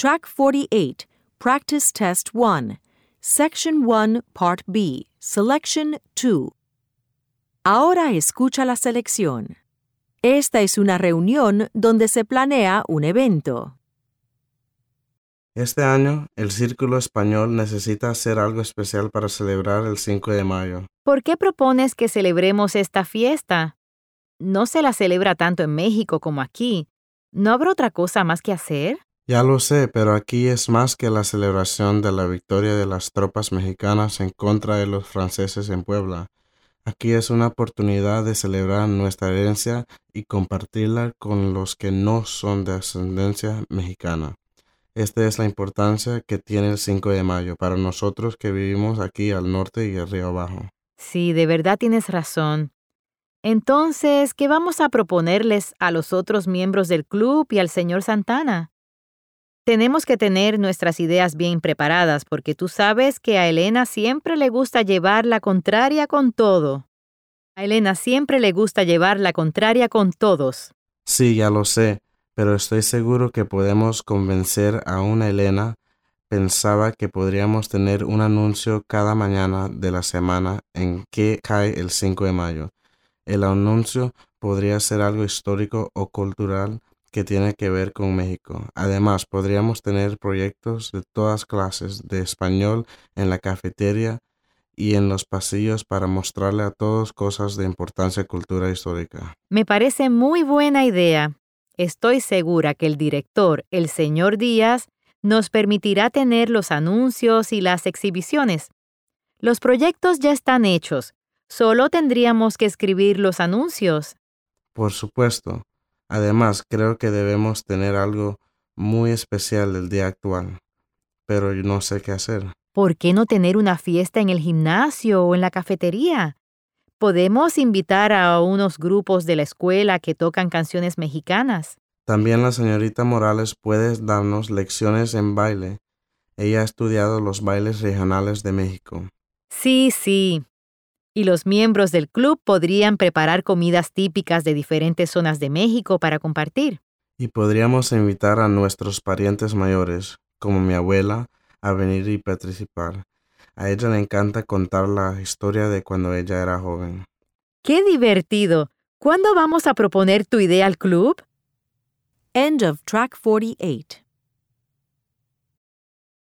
Track 48, Practice Test 1, Section 1, Part B, Selection 2. Ahora escucha la selección. Esta es una reunión donde se planea un evento. Este año, el Círculo Español necesita hacer algo especial para celebrar el 5 de mayo. ¿Por qué propones que celebremos esta fiesta? No se la celebra tanto en México como aquí. ¿No habrá otra cosa más que hacer? Ya lo sé, pero aquí es más que la celebración de la victoria de las tropas mexicanas en contra de los franceses en Puebla. Aquí es una oportunidad de celebrar nuestra herencia y compartirla con los que no son de ascendencia mexicana. Esta es la importancia que tiene el 5 de mayo para nosotros que vivimos aquí al norte y el río abajo. Sí, de verdad tienes razón. Entonces, ¿qué vamos a proponerles a los otros miembros del club y al señor Santana? Tenemos que tener nuestras ideas bien preparadas porque tú sabes que a Elena siempre le gusta llevar la contraria con todo. A Elena siempre le gusta llevar la contraria con todos. Sí, ya lo sé, pero estoy seguro que podemos convencer a una Elena. Pensaba que podríamos tener un anuncio cada mañana de la semana en que cae el 5 de mayo. El anuncio podría ser algo histórico o cultural que tiene que ver con México. Además, podríamos tener proyectos de todas clases de español en la cafetería y en los pasillos para mostrarle a todos cosas de importancia cultural histórica. Me parece muy buena idea. Estoy segura que el director, el señor Díaz, nos permitirá tener los anuncios y las exhibiciones. Los proyectos ya están hechos. Solo tendríamos que escribir los anuncios. Por supuesto. Además, creo que debemos tener algo muy especial el día actual, pero yo no sé qué hacer. ¿Por qué no tener una fiesta en el gimnasio o en la cafetería? Podemos invitar a unos grupos de la escuela que tocan canciones mexicanas. También la señorita Morales puede darnos lecciones en baile. Ella ha estudiado los bailes regionales de México. Sí. Y los miembros del club podrían preparar comidas típicas de diferentes zonas de México para compartir. Y podríamos invitar a nuestros parientes mayores, como mi abuela, a venir y participar. A ella le encanta contar la historia de cuando ella era joven. ¡Qué divertido! ¿Cuándo vamos a proponer tu idea al club? End of Track 48.